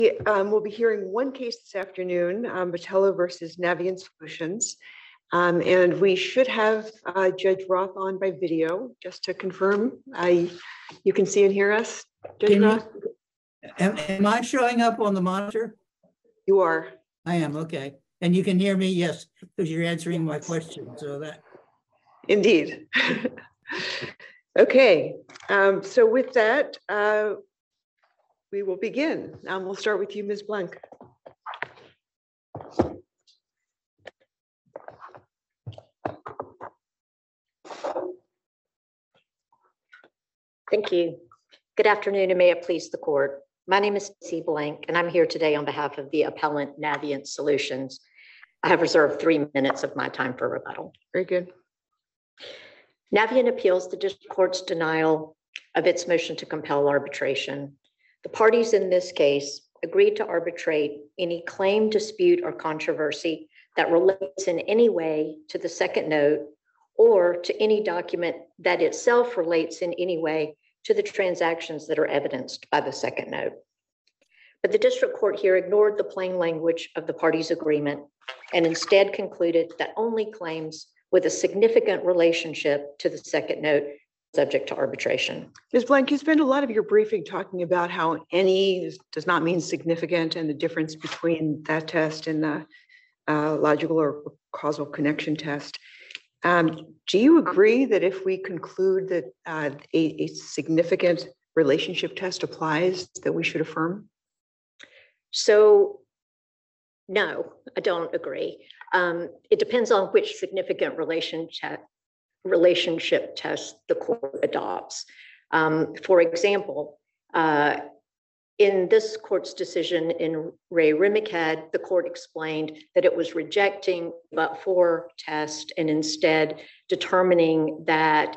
We'll be hearing one case this afternoon, Botello versus Navient Solutions. And we should have Judge Roth on by video, just to confirm. You can see and hear us, Judge Roth? Am I showing up on the monitor? You are. I am, okay. And you can hear me, yes, because you're answering my question, so that. Indeed. Okay, so with that, we will begin. We'll start with you, Ms. Blank. Thank you. Good afternoon, and may it please the court. My name is Stacey Blank, and I'm here today on behalf of the appellant Navient Solutions. I have reserved 3 minutes of my time for rebuttal. Very good. Navient appeals the district court's denial of its motion to compel arbitration. The parties in this case agreed to arbitrate any claim, dispute, or controversy that relates in any way to the second note or to any document that itself relates in any way to the transactions that are evidenced by the second note. But the district court here ignored the plain language of the parties' agreement and instead concluded that only claims with a significant relationship to the second note subject to arbitration. Ms. Blank, you spend a lot of your briefing talking about how any does not mean significant and the difference between that test and the logical or causal connection test. Do you agree that if we conclude that a significant relationship test applies, that we should affirm? So, no, I don't agree. It depends on which significant relationship test the court adopts. For example, in this court's decision in Ray Rimacad, the court explained that it was rejecting but-for test and instead determining that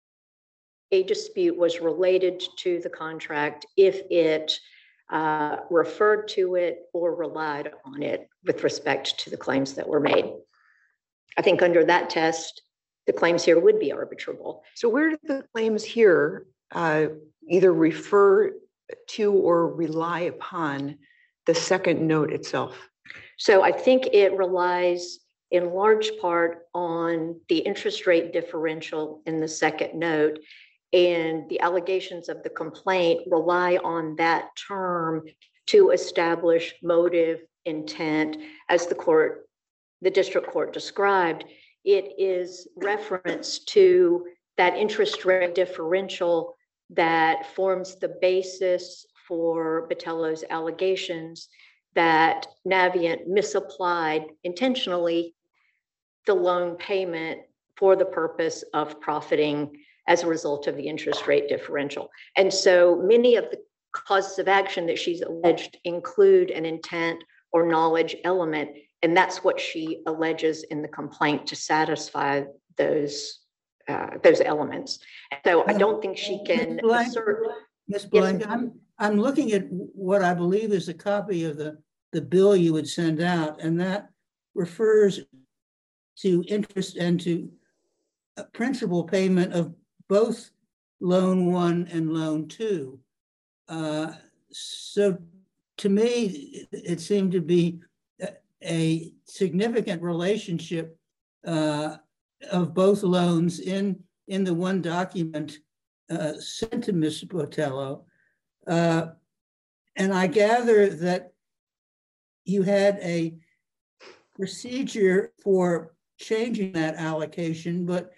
a dispute was related to the contract if it referred to it or relied on it with respect to the claims that were made. I think under that test, the claims here would be arbitrable. So where do the claims here either refer to or rely upon the second note itself? So I think it relies in large part on the interest rate differential in the second note, and the allegations of the complaint rely on that term to establish motive, intent. As the district court described, it is reference to that interest rate differential that forms the basis for Botello's allegations that Navient misapplied intentionally the loan payment for the purpose of profiting as a result of the interest rate differential. And so many of the causes of action that she's alleged include an intent or knowledge element, and that's what she alleges in the complaint to satisfy those elements. So I don't think she can assert. Ms. Blank, yes, I'm looking at what I believe is a copy of the bill you would send out, and that refers to interest and to principal payment of both loan 1 and loan 2. So to me, it seemed to be a significant relationship of both loans in the one document sent to Ms. Botello. And I gather that you had a procedure for changing that allocation, but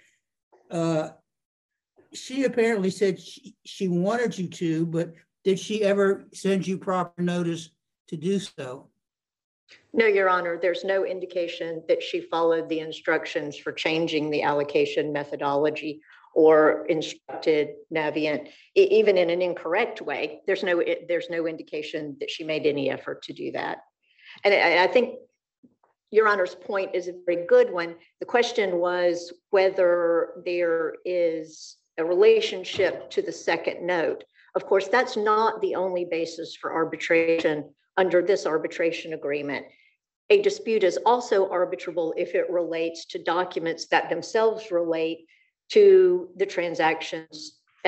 she apparently said she wanted you to, but did she ever send you proper notice to do so? No, Your Honor, there's no indication that she followed the instructions for changing the allocation methodology or instructed Navient, even in an incorrect way. There's no indication that she made any effort to do that. And I think Your Honor's point is a very good one. The question was whether there is a relationship to the second note. Of course, that's not the only basis for arbitration under this arbitration agreement. A dispute is also arbitrable if it relates to documents that themselves relate to the transactions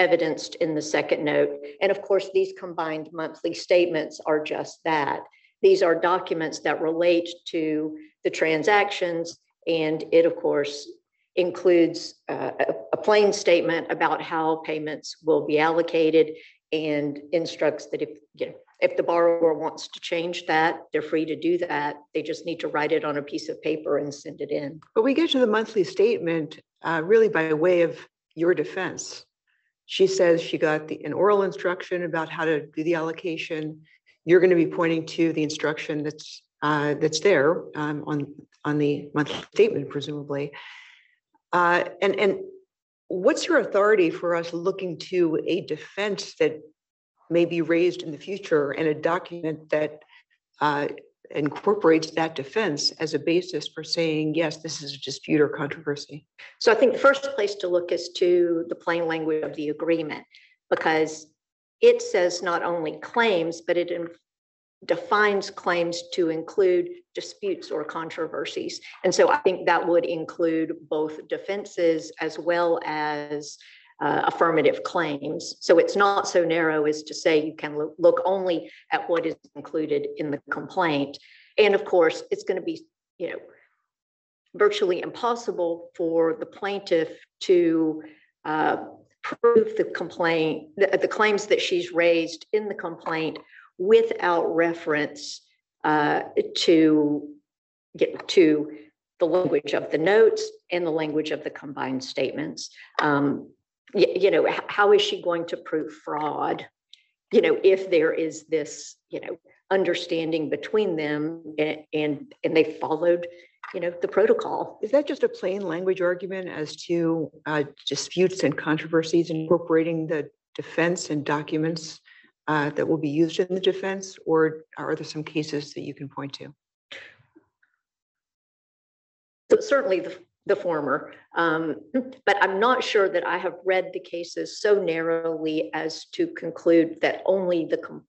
evidenced in the second note. And of course, these combined monthly statements are just that. These are documents that relate to the transactions, and it, of course, includes a plain statement about how payments will be allocated and instructs that if the borrower wants to change that, they're free to do that. They just need to write it on a piece of paper and send it in. But we get to the monthly statement really by way of your defense. She says she got an oral instruction about how to do the allocation. You're going to be pointing to the instruction that's there on the monthly statement, presumably. And what's your authority for us looking to a defense that may be raised in the future and a document that incorporates that defense as a basis for saying, yes, this is a dispute or controversy? So I think the first place to look is to the plain language of the agreement, because it says not only claims, but it defines claims to include disputes or controversies. And so I think that would include both defenses as well as affirmative claims. So it's not so narrow as to say you can look only at what is included in the complaint. And of course, it's going to be, virtually impossible for the plaintiff to prove the complaint, the claims that she's raised in the complaint without reference to the language of the notes and the language of the combined statements. How is she going to prove fraud? If there is this, understanding between them and they followed, the protocol. Is that just a plain language argument as to disputes and controversies, incorporating the defense and documents that will be used in the defense, or are there some cases that you can point to? So certainly the former, but I'm not sure that I have read the cases so narrowly as to conclude that only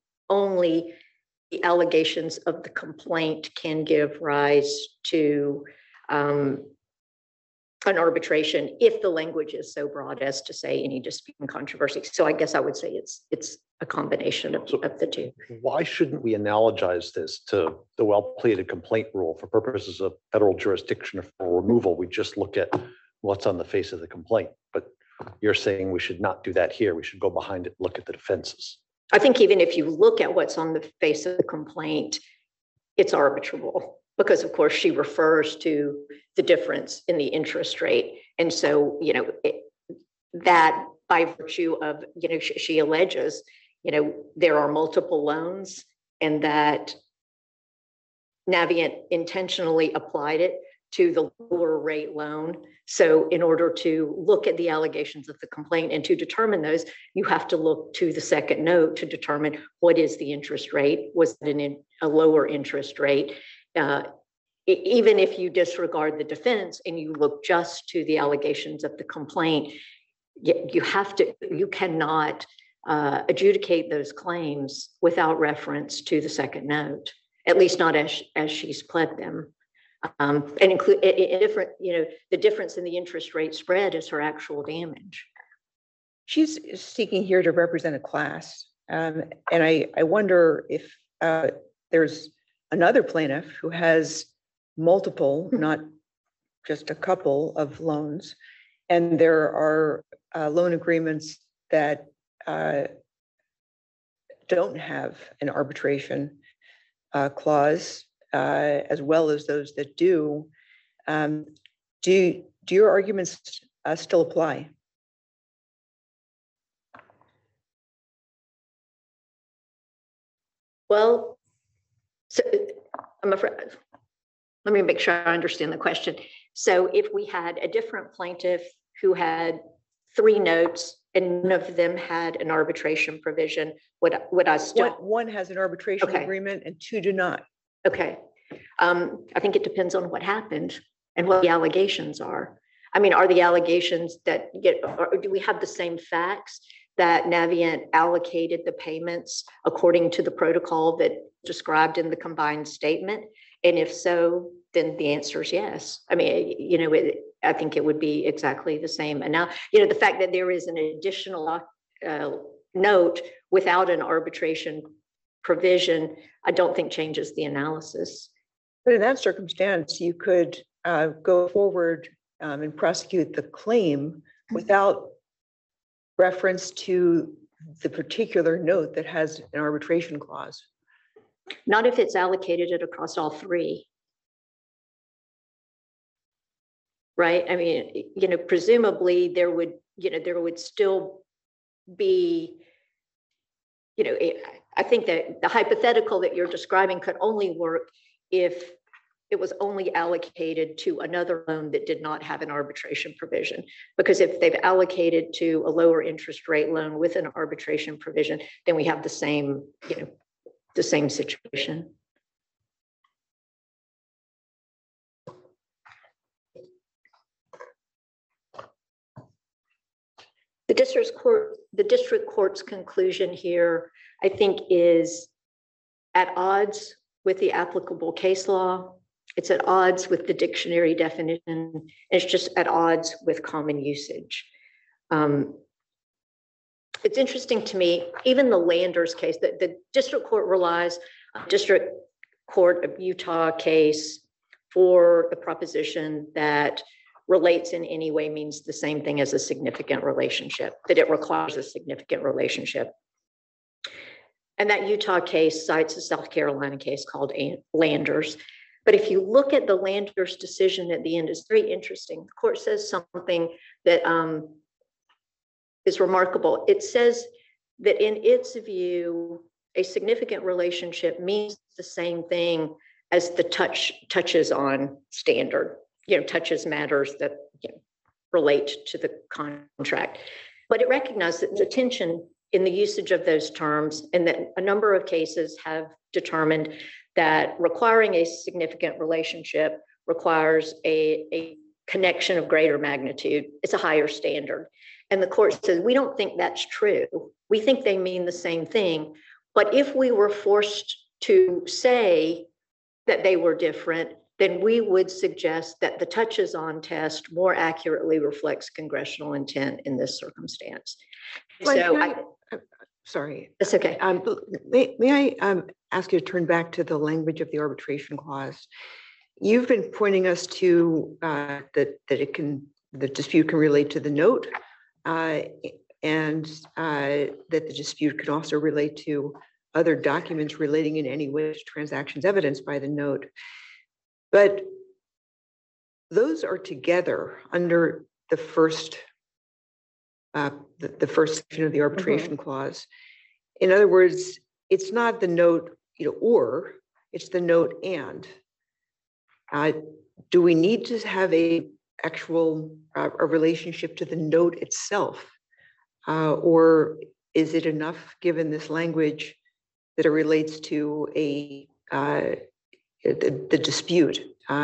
the allegations of the complaint can give rise to an arbitration if the language is so broad as to say any dispute and controversy. So I guess I would say it's a combination of the two. Why shouldn't we analogize this to the well-pleaded complaint rule for purposes of federal jurisdiction or for removal? We just look at what's on the face of the complaint, but you're saying we should not do that here. We should go behind it, look at the defenses. I think even if you look at what's on the face of the complaint, it's arbitrable because, of course, she refers to the difference in the interest rate. And so, that by virtue of, she alleges, there are multiple loans and that Navient intentionally applied it to the lower rate loan. So in order to look at the allegations of the complaint and to determine those, you have to look to the second note to determine what is the interest rate. Was it a lower interest rate? Even if you disregard the defense and you look just to the allegations of the complaint, you cannot adjudicate those claims without reference to the second note, at least not as she's pled them. And include different, the difference in the interest rate spread is her actual damage. She's seeking here to represent a class. And I wonder if there's another plaintiff who has multiple, not just a couple of loans, and there are loan agreements that don't have an arbitration clause, as well as those that do. Do your arguments still apply? Well, so I'm afraid, let me make sure I understand the question. So if we had a different plaintiff who had 3 notes and none of them had an arbitration provision, would I still? One has an arbitration agreement and 2 do not. Okay. I think it depends on what happened and what the allegations are. I mean, are the allegations that or do we have the same facts that Navient allocated the payments according to the protocol that described in the combined statement? And if so, then the answer is yes. I mean, I think it would be exactly the same. And now, the fact that there is an additional note without an arbitration provision, I don't think changes the analysis. But in that circumstance, you could go forward and prosecute the claim without reference to the particular note that has an arbitration clause. Not if it's allocated it across all three. Right? I mean, presumably there would still be, I think that the hypothetical that you're describing could only work if it was only allocated to another loan that did not have an arbitration provision. Because if they've allocated to a lower interest rate loan with an arbitration provision, then we have the same situation. The district court's conclusion here, I think, is at odds with the applicable case law. It's at odds with the dictionary definition. It's just at odds with common usage. It's interesting to me, even the Landers case, that the district court relies on District Court of Utah case for the proposition that relates in any way means the same thing as a significant relationship, that it requires a significant relationship. And that Utah case cites a South Carolina case called Landers. But if you look at the Landers decision at the end, it's very interesting. The court says something that is remarkable. It says that in its view, a significant relationship means the same thing as the touches on standard. Touches matters that relate to the contract. But it recognized that the tension in the usage of those terms, and that a number of cases have determined that requiring a significant relationship requires a connection of greater magnitude. It's a higher standard. And the court says, we don't think that's true. We think they mean the same thing. But if we were forced to say that they were different, then we would suggest that the touches on test more accurately reflects congressional intent in this circumstance. Sorry. That's okay. May I ask you to turn back to the language of the arbitration clause? You've been pointing us to that the dispute can relate to the note, and that the dispute can also relate to other documents relating in any way to transactions evidenced by the note. But those are together under the first section of the arbitration clause. In other words, it's not the note or, it's the note and. Do we need to have a relationship to the note itself, or is it enough, given this language, that it relates to the dispute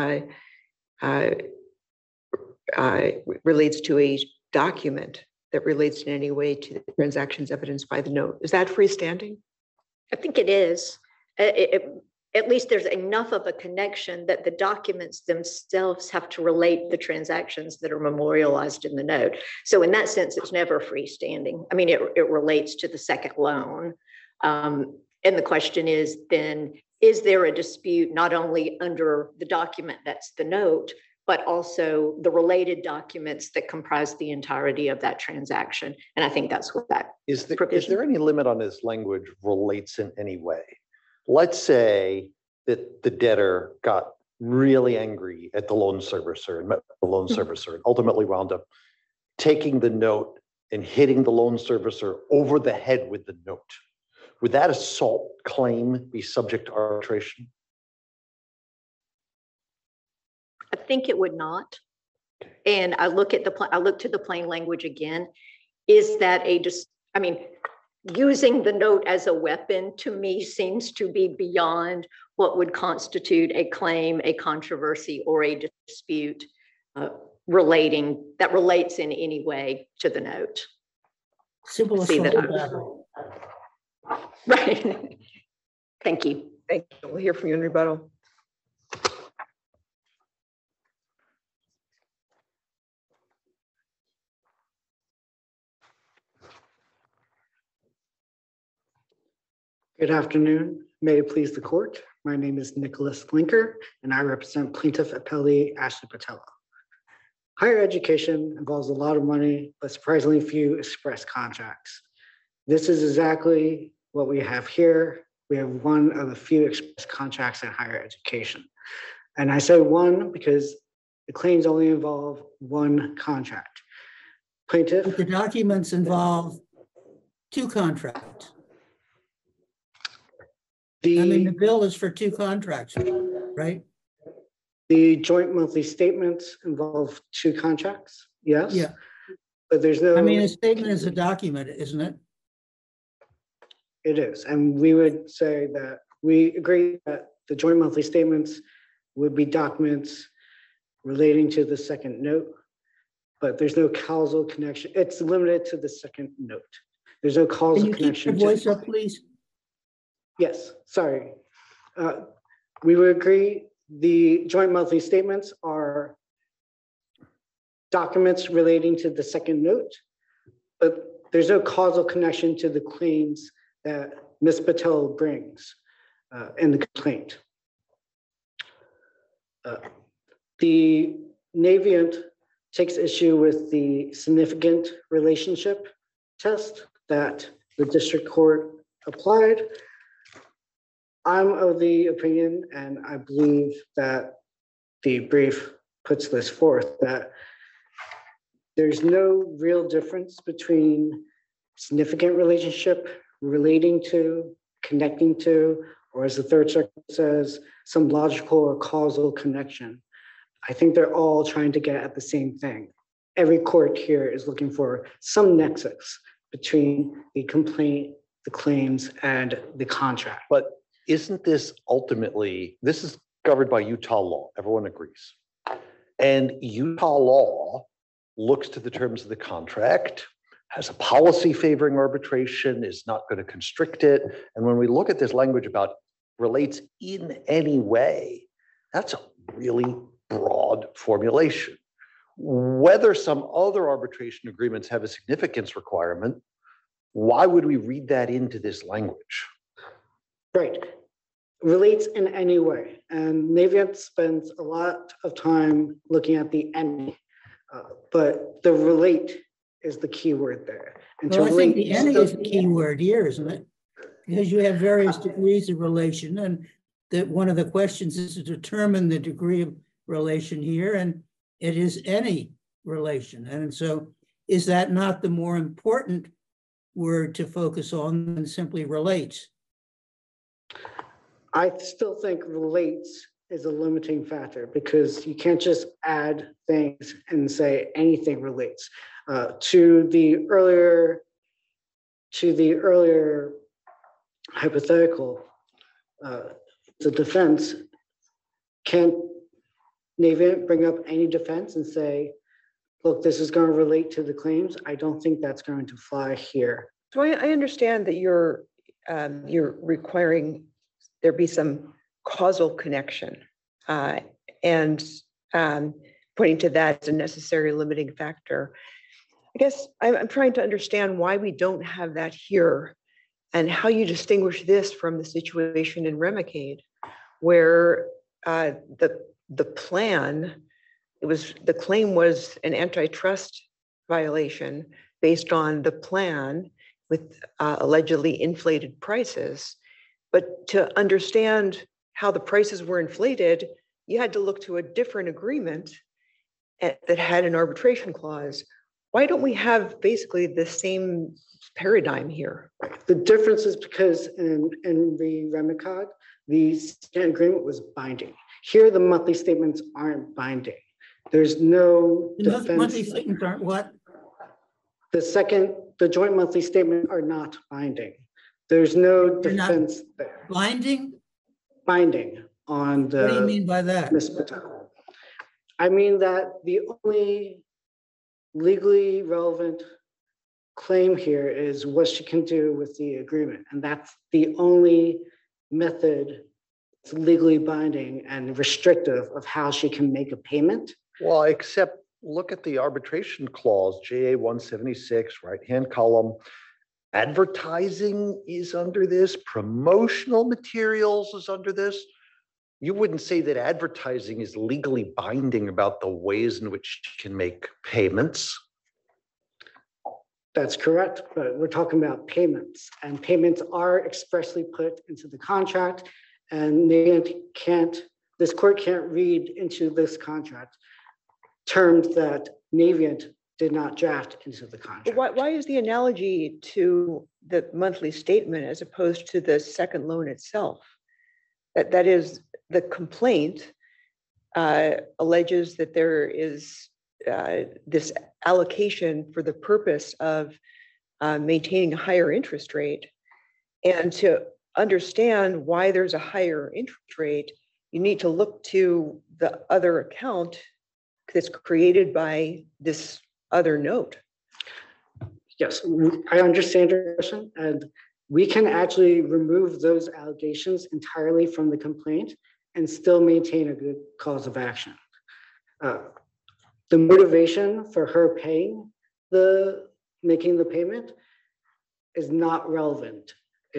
relates to a document that relates in any way to the transactions evidenced by the note? Is that freestanding? I think it is. At least there's enough of a connection that the documents themselves have to relate the transactions that are memorialized in the note. So in that sense, it's never freestanding. I mean, it relates to the second loan. And the question is then, is there a dispute not only under the document that's the note, but also the related documents that comprise the entirety of that transaction? And I think that's what that is. Is there any limit on this language, relates in any way? Let's say that the debtor got really angry at the loan servicer and met the loan servicer and ultimately wound up taking the note and hitting the loan servicer over the head with the note. Would that assault claim be subject to arbitration? I think it would not. And I look to the plain language again. Is that using the note as a weapon to me seems to be beyond what would constitute a claim, a controversy, or a dispute that relates in any way to the note. Simple assault battery. Right. Thank you. Thank you. We'll hear from you in rebuttal. Good afternoon. May it please the court. My name is Nicholas Blinker, and I represent plaintiff appellee Ashley Patella. Higher education involves a lot of money, but surprisingly few express contracts. This is exactly what we have here. We have one of the few express contracts in higher education. And I say one because the claims only involve one contract. Plaintiff. But the documents involve two contracts. The bill is for two contracts, right? The joint monthly statements involve two contracts, yes? Yeah. But there's no. A statement is a document, isn't it? It is, and we would say that we agree that the joint monthly statements would be documents relating to the second note, but there's no causal connection. It's limited to the second note. There's no causal connection. Keep your voice up, please? Yes, sorry. We would agree the joint monthly statements are documents relating to the second note, but there's no causal connection to the claims that Ms. Patel brings in the complaint. The Navient takes issue with the significant relationship test that the district court applied. I'm of the opinion, and I believe that the brief puts this forth, that there's no real difference between significant relationship, relating to, connecting to, or as the Third Circuit says, some logical or causal connection. I think they're all trying to get at the same thing. Every court here is looking for some nexus between the complaint, the claims, and the contract. But isn't this ultimately, this is governed by Utah law, everyone agrees. And Utah law looks to the terms of the contract, has a policy favoring arbitration, is not going to constrict it. And when we look at this language about relates in any way, that's a really broad formulation. Whether some other arbitration agreements have a significance requirement, why would we read that into this language? Right. Relates in any way. And Navient spends a lot of time looking at the any, but the relate is the key word there. And well, I think the any is the key word here, isn't it? Because you have various degrees of relation, and that one of the questions is to determine the degree of relation here, and it is any relation. And so is that not the more important word to focus on than simply relates? I still think relates is a limiting factor because you can't just add things and say anything relates. To the earlier hypothetical, the defense, can't Navient bring up any defense and say, look, this is going to relate to the claims? I don't think that's going to fly here. So I understand that you're requiring there be some causal connection and pointing to that as a necessary limiting factor. I guess I'm trying to understand why we don't have that here and how you distinguish this from the situation in Remicade, where the plan, the claim was an antitrust violation based on the plan with allegedly inflated prices. But to understand how the prices were inflated, you had to look to a different agreement that had an arbitration clause. Why don't we have basically the same paradigm here? The difference is because in the Remicade, the agreement was binding. Here, the monthly statements aren't binding. There's no defense. The monthly statements aren't what? The joint monthly statements are not binding. There's no defense there. Binding? Binding on the. What do you mean by that? I mean that the only legally relevant claim here is what she can do with the agreement. And that's the only method that's legally binding and restrictive of how she can make a payment. Well, except look at the arbitration clause, JA 176, right-hand column. advertising is under this, promotional materials is under this. You wouldn't say that advertising is legally binding about the ways in which you can make payments. That's correct, but we're talking about payments, and payments are expressly put into the contract, and this court can't read into this contract terms that Navient did not draft into the contract. Why is the analogy to the monthly statement as opposed to the second loan itself? That is, the complaint alleges that there is this allocation for the purpose of maintaining a higher interest rate. And to understand why there's a higher interest rate, you need to look to the other account that's created by this other note. Yes, I understand your question, and we can actually remove those allegations entirely from the complaint and still maintain a good cause of action. The motivation for her making the payment is not relevant.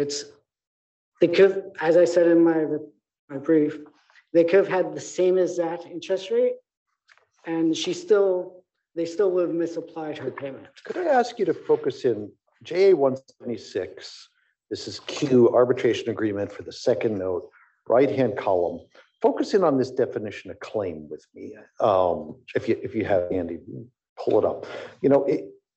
They could, as I said in my brief, they could have had the same exact interest rate, and they still would have misapplied her payment. Could I ask you to focus in JA 176? This is Q, arbitration agreement for the second note, right-hand column. Focus in on this definition of claim with me. If you have Andy, pull it up. You know,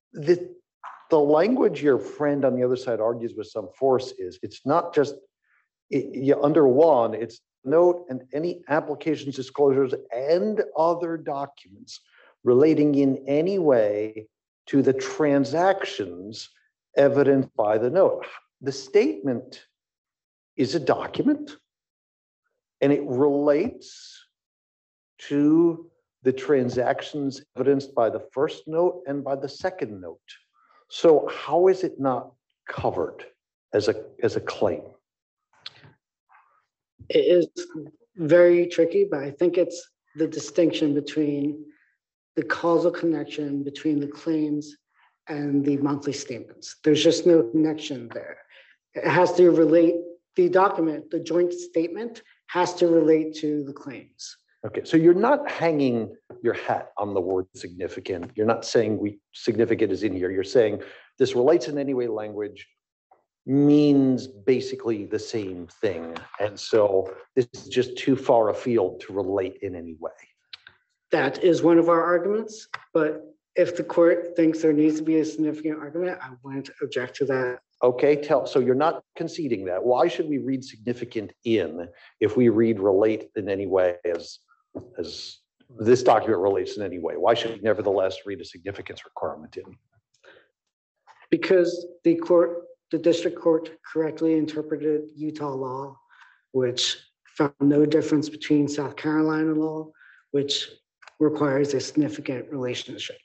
the language your friend on the other side argues with some force is, it's not just under one, it's note and any applications, disclosures, and other documents relating in any way to the transactions evidenced by the note. The statement is a document, and it relates to the transactions evidenced by the first note and by the second note. So how is it not covered as a claim? It is very tricky, but I think it's the distinction between the causal connection between the claims and the monthly statements. There's just no connection there. It has to relate, the document, the joint statement has to relate to the claims. Okay, so you're not hanging your hat on the word significant. You're not saying significant is in here. You're saying this relates in any way language means basically the same thing. And so this is just too far afield to relate in any way. That is one of our arguments, but if the court thinks there needs to be a significant argument, I wouldn't object to that. Okay, so you're not conceding that. Why should we read significant in if we read relate in any way as this document relates in any way? Why should we nevertheless read a significance requirement in? Because the district court correctly interpreted Utah law, which found no difference between South Carolina law, which requires a significant relationship.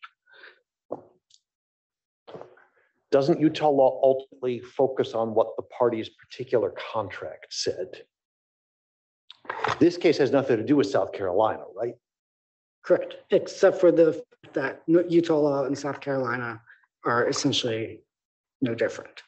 Doesn't Utah law ultimately focus on what the party's particular contract said? This case has nothing to do with South Carolina, right? Correct, except for that Utah law and South Carolina are essentially no different.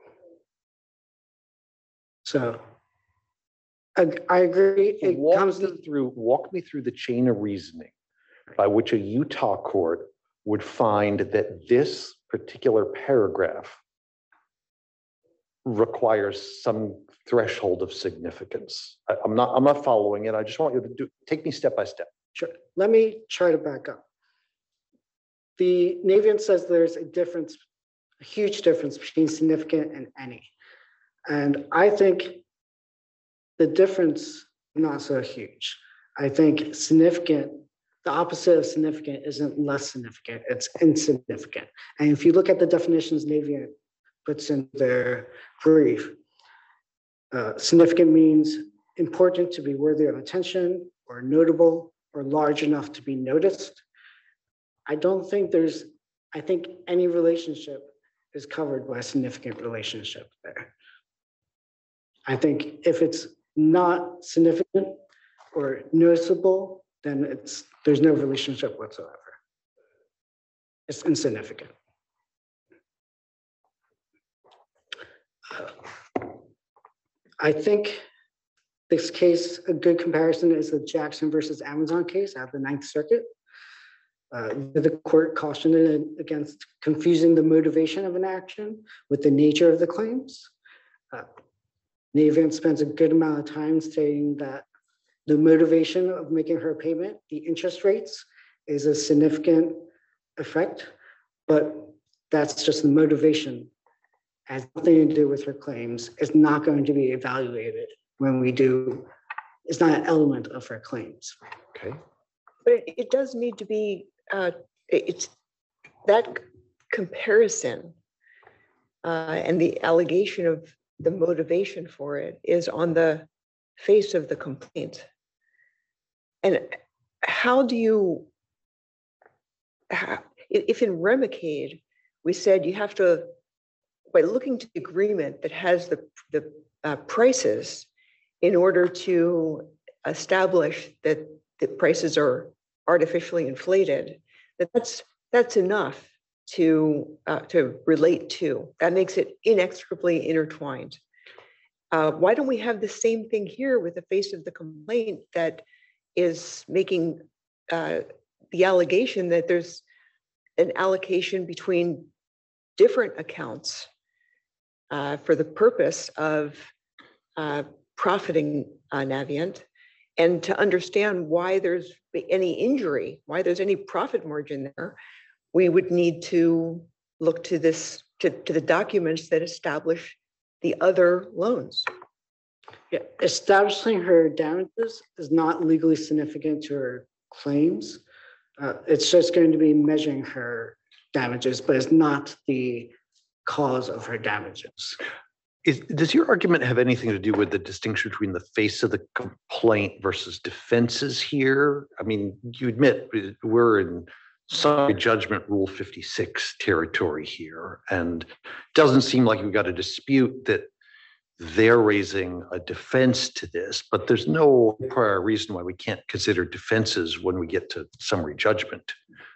So I agree. Walk me through the chain of reasoning by which a Utah court would find that this particular paragraph requires some threshold of significance. I'm not following it. I just want you to take me step by step. Sure. Let me try to back up. The Navient says there's a huge difference between significant and any. And I think the difference is not so huge. I think significant, the opposite of significant isn't less significant, it's insignificant. And if you look at the definitions Navient puts in their brief, significant means important to be worthy of attention, or notable, or large enough to be noticed. I think any relationship is covered by a significant relationship there. I think if it's not significant or noticeable, then there's no relationship whatsoever. It's insignificant. I think this case, a good comparison is the Jackson versus Amazon case out of the Ninth Circuit. The court cautioned against confusing the motivation of an action with the nature of the claims. Navient spends a good amount of time stating that the motivation of making her payment, the interest rates, is a significant effect, but that's just the motivation. It has nothing to do with her claims. It's not going to be evaluated when we do, it's not an element of her claims. Okay. But it does need to be, it's that comparison and the allegation of the motivation for it is on the face of the complaint. And how do you, if in Remicade, we said you have to, by looking to the agreement that has the prices in order to establish that the prices are artificially inflated, that's enough to relate to. That makes it inextricably intertwined. Why don't we have the same thing here with the face of the complaint that is making the allegation that there's an allocation between different accounts for the purpose of profiting Navient, and to understand why there's any injury, why there's any profit margin there, we would need to look to this, to the documents that establish the other loans. Yeah, establishing her damages is not legally significant to her claims. It's just going to be measuring her damages, but it's not the cause of her damages. Does your argument have anything to do with the distinction between the face of the complaint versus defenses here? I mean, you admit we're in summary judgment rule 56 territory here, and it doesn't seem like we've got a dispute that they're raising a defense to this, but there's no prior reason why we can't consider defenses when we get to summary judgment.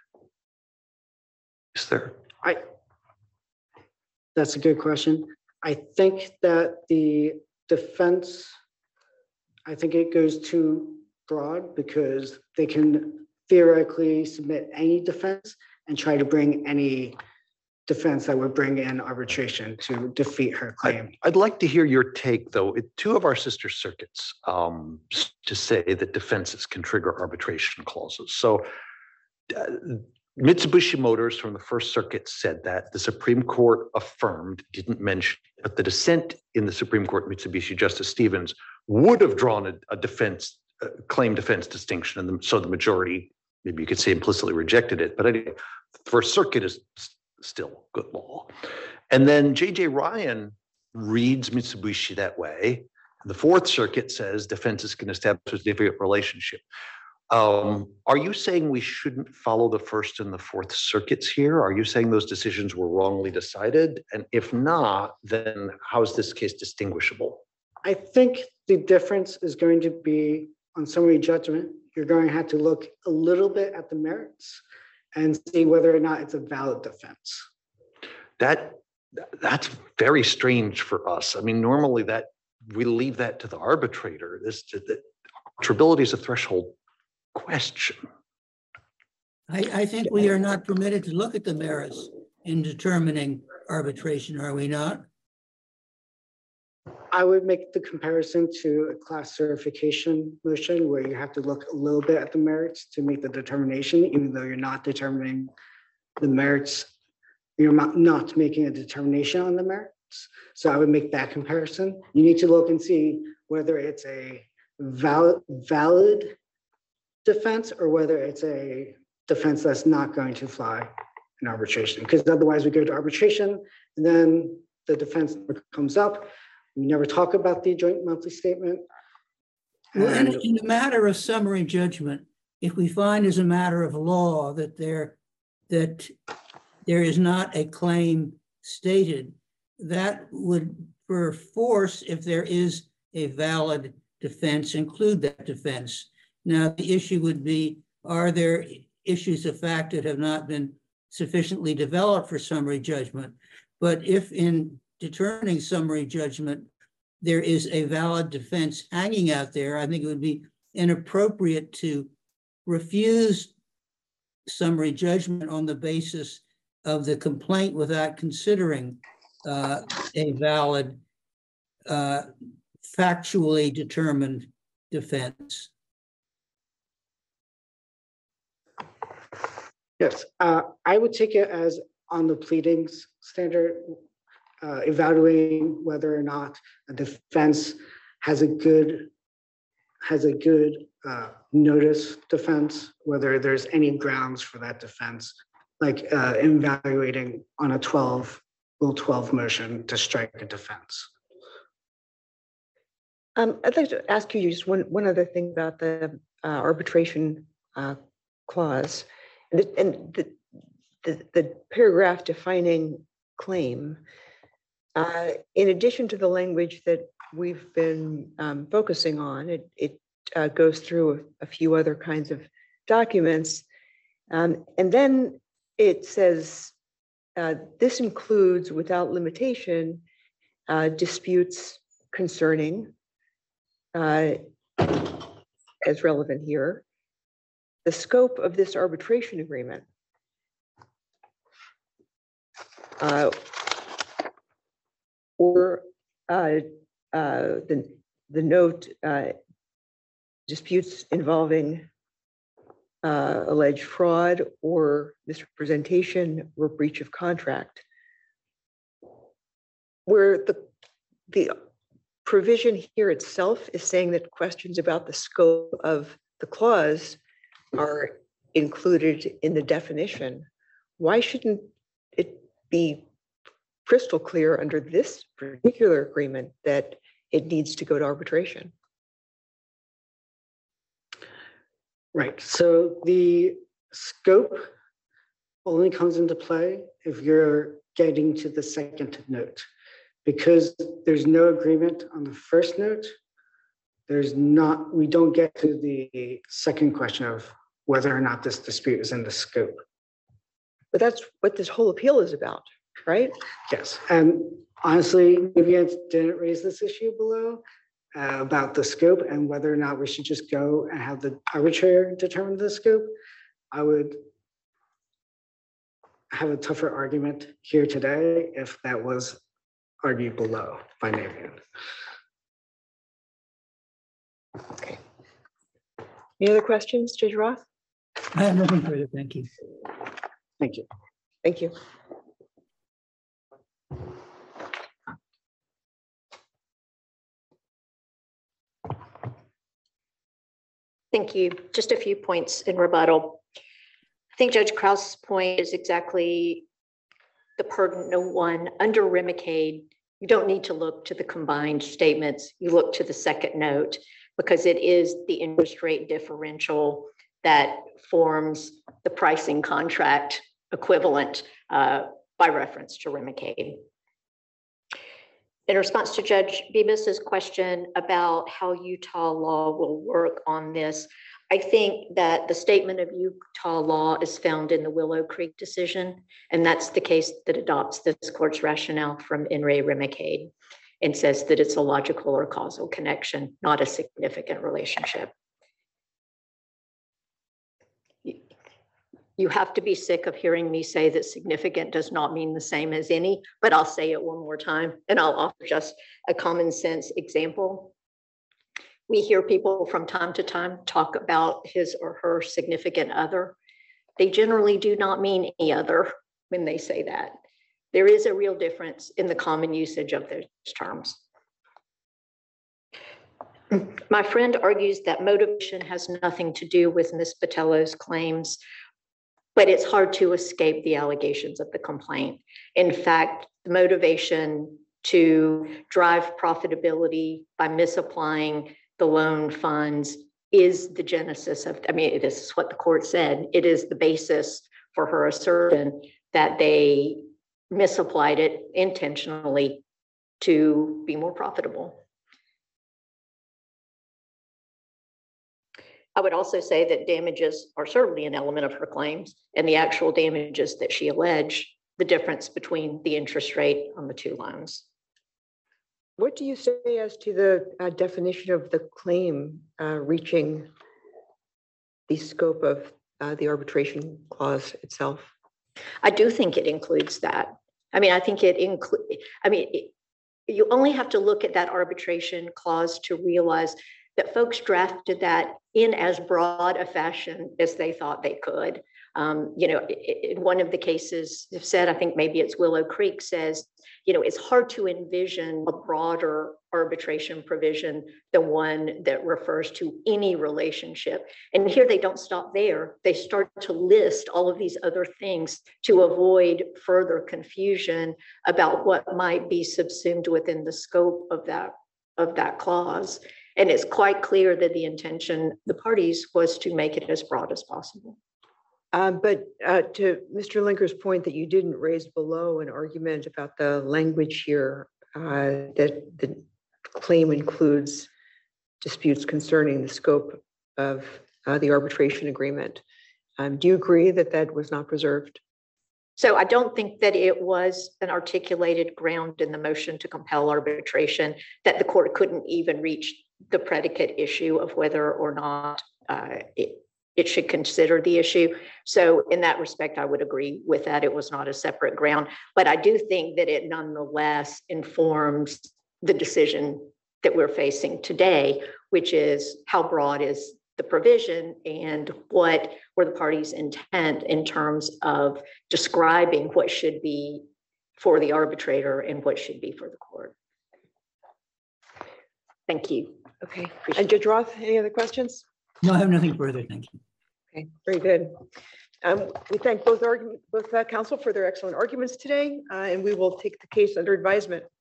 Is there? That's a good question. I think that the defense, I think it goes too broad because they can theoretically submit any defense and try to bring any defense that would bring in arbitration to defeat her claim. I'd like to hear your take, though. Two of our sister circuits to say that defenses can trigger arbitration clauses. So Mitsubishi Motors from the First Circuit said that. The Supreme Court affirmed, didn't mention, but the dissent in the Supreme Court, Mitsubishi, Justice Stevens, would have drawn a defense, claim defense distinction. And so the majority, maybe you could say implicitly rejected it. But anyway, the First Circuit is still good law. And then J.J. Ryan reads Mitsubishi that way. And the Fourth Circuit says defenses can establish a significant relationship. Are you saying we shouldn't follow the First and the Fourth Circuits here? Are you saying those decisions were wrongly decided? And if not, then how is this case distinguishable? I think the difference is going to be on summary judgment. You're going to have to look a little bit at the merits and see whether or not it's a valid defense. That's very strange for us. I mean, normally that we leave that to the arbitrator. Arbitrability is a threshold question. I think we are not permitted to look at the merits in determining arbitration, are we not? I would make the comparison to a class certification motion where you have to look a little bit at the merits to make the determination, even though you're not determining the merits, you're not making a determination on the merits. So I would make that comparison. You need to look and see whether it's a valid defense or whether it's a defense that's not going to fly in arbitration, because otherwise we go to arbitration and then the defense comes up. We never talk about the joint monthly statement. Well, in the matter of summary judgment, if we find as a matter of law that there is not a claim stated, that would, for force, if there is a valid defense, include that defense. Now, the issue would be, are there issues of fact that have not been sufficiently developed for summary judgment? But if in determining summary judgment, there is a valid defense hanging out there, I think it would be inappropriate to refuse summary judgment on the basis of the complaint without considering a valid, factually determined defense. Yes, I would take it as on the pleadings standard, evaluating whether or not a defense has a good notice defense, whether there's any grounds for that defense, like evaluating on a Rule 12 motion to strike a defense. I'd like to ask you just one other thing about the arbitration clause and the paragraph defining claim. In addition to the language that we've been focusing on, it goes through a few other kinds of documents. And then it says, this includes without limitation disputes concerning, as relevant here, the scope of this arbitration agreement. Or the note disputes involving alleged fraud or misrepresentation or breach of contract, where the provision here itself is saying that questions about the scope of the clause are included in the definition. Why shouldn't it be crystal clear under this particular agreement that it needs to go to arbitration? Right, so the scope only comes into play if you're getting to the second note. Because there's no agreement on the first note, we don't get to the second question of whether or not this dispute is in the scope. But that's what this whole appeal is about, right? Yes, and honestly, Navient didn't raise this issue below about the scope and whether or not we should just go and have the arbitrator determine the scope. I would have a tougher argument here today if that was argued below by Navient. Okay. Any other questions, Judge Roth? I have nothing further, thank you. Thank you. Thank you. Thank you. Just a few points in rebuttal. I think Judge Krause's point is exactly the pertinent one. Under Remicade, you don't need to look to the combined statements. You look to the second note because it is the interest rate differential that forms the pricing contract equivalent by reference to Remicade. In response to Judge Bibas's question about how Utah law will work on this, I think that the statement of Utah law is found in the Willow Creek decision, and that's the case that adopts this court's rationale from In re Remicade and says that it's a logical or causal connection, not a significant relationship. You have to be sick of hearing me say that significant does not mean the same as any, but I'll say it one more time, and I'll offer just a common sense example. We hear people from time to time talk about his or her significant other. They generally do not mean any other when they say that. There is a real difference in the common usage of those terms. My friend argues that motivation has nothing to do with Ms. Botello's claims, but it's hard to escape the allegations of the complaint. In fact, the motivation to drive profitability by misapplying the loan funds is the genesis of, I mean, this is what the court said. It is the basis for her assertion that they misapplied it intentionally to be more profitable. I would also say that damages are certainly an element of her claims, and the actual damages that she alleged, the difference between the interest rate on the two loans. What do you say as to the definition of the claim reaching the scope of the arbitration clause itself? I do think it includes that. I mean, I think it includes, you only have to look at that arbitration clause to realize that folks drafted that in as broad a fashion as they thought they could. In one of the cases said, I think maybe it's Willow Creek, says, it's hard to envision a broader arbitration provision than one that refers to any relationship. And here they don't stop there. They start to list all of these other things to avoid further confusion about what might be subsumed within the scope of that clause. And it's quite clear that the intention of the parties was to make it as broad as possible. But to Mr. Linker's point that you didn't raise below an argument about the language here, that the claim includes disputes concerning the scope of the arbitration agreement. Do you agree that that was not preserved? So I don't think that it was an articulated ground in the motion to compel arbitration that the court couldn't even reach the predicate issue of whether or not it should consider the issue. So in that respect, I would agree with that. It was not a separate ground, but I do think that it nonetheless informs the decision that we're facing today, which is how broad is the provision and what were the parties' intent in terms of describing what should be for the arbitrator and what should be for the court. Thank you. Okay. And Judge Roth, any other questions? No, I have nothing further. Thank you. Okay, very good. We thank both counsel for their excellent arguments today, and we will take the case under advisement.